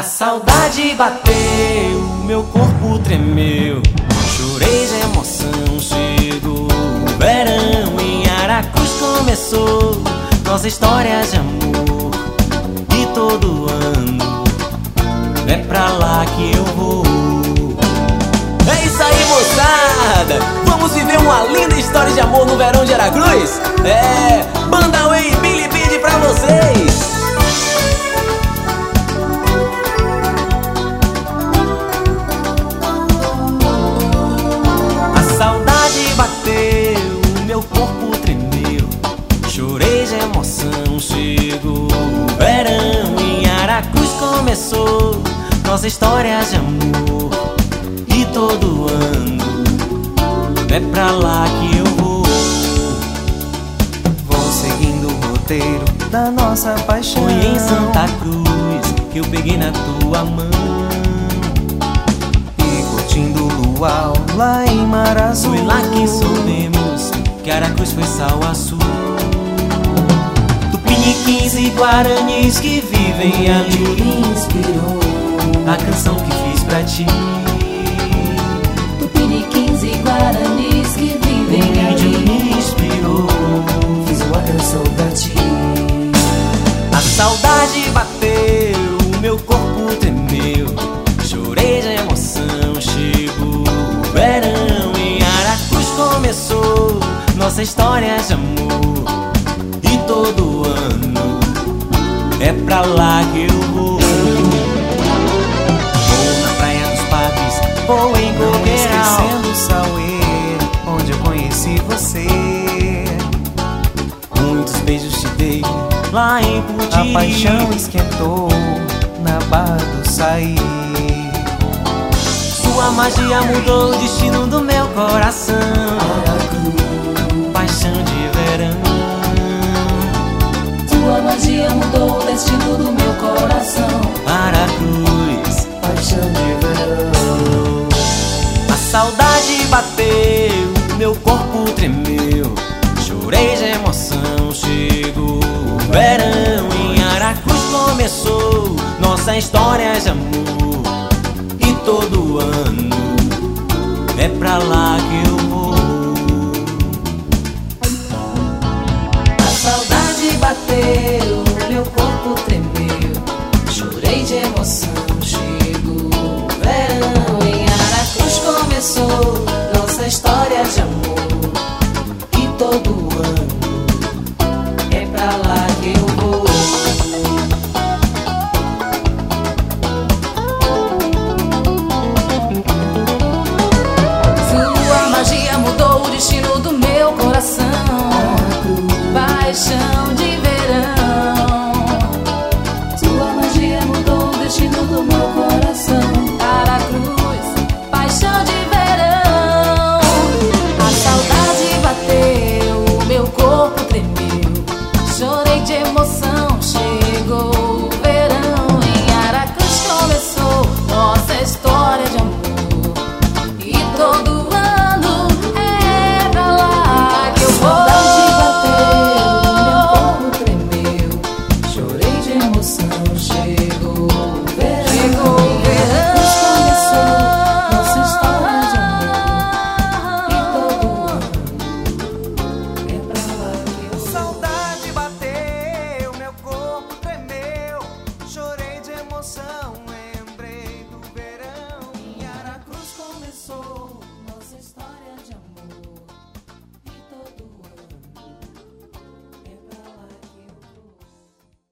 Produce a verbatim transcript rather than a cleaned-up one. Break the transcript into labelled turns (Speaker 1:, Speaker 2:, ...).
Speaker 1: A saudade bateu, meu corpo tremeu, chorei de emoção, chegou o verão, em Aracruz começou nossa história de amor. E todo ano é pra lá que eu vou. É isso aí, moçada! Vamos viver uma linda história de amor no verão de Aracruz? É, Banda Way e Billy Bid pra vocês! A saudade bateu, meu corpo tremeu, chorei de emoção, chegou o verão, em Aracruz começou nossa história de amor. E todo ano é pra lá que eu vou.
Speaker 2: Vou seguindo o roteiro da nossa paixão.
Speaker 1: Foi em Santa Cruz que eu peguei na tua mão,
Speaker 2: e curtindo o luau lá em Mar Azul.
Speaker 1: foi lá que soubemos que Aracruz foi Salvaçu. Tupiniquins e guaranis que vivem ali
Speaker 3: Me inspirou.
Speaker 1: a canção que fiz pra ti.
Speaker 3: Tupiniquins e guaranis que
Speaker 1: O
Speaker 3: vivem
Speaker 1: índio
Speaker 3: ali.
Speaker 1: me inspirou.
Speaker 3: Fiz uma canção pra ti.
Speaker 1: A saudade bateu, meu corpo tremeu, chorei de emoção, chegou o verão, em Aracruz começou nossa história de amor. E todo ano é pra lá que eu vou. Vou na Praia dos Padres, vou em
Speaker 2: Não
Speaker 1: Coqueiral,
Speaker 2: esquecendo o Sauê, onde eu conheci você.
Speaker 1: muitos beijos te dei lá em Putiri.
Speaker 2: A paixão esquentou na Barra do Saí.
Speaker 1: Sua magia mudou o destino do meu coração. Paixão de verão.
Speaker 3: Tua magia mudou o destino do meu coração.
Speaker 1: Aracruz,
Speaker 3: Paixão de verão.
Speaker 1: a saudade bateu, meu corpo tremeu, chorei de emoção, chegou o verão, em Aracruz começou nossa história de amor. E todo ano é pra lá que eu vou.
Speaker 3: A saudade bateu, meu corpo tremeu, chorei de emoção, chegou o verão, em Aracruz começou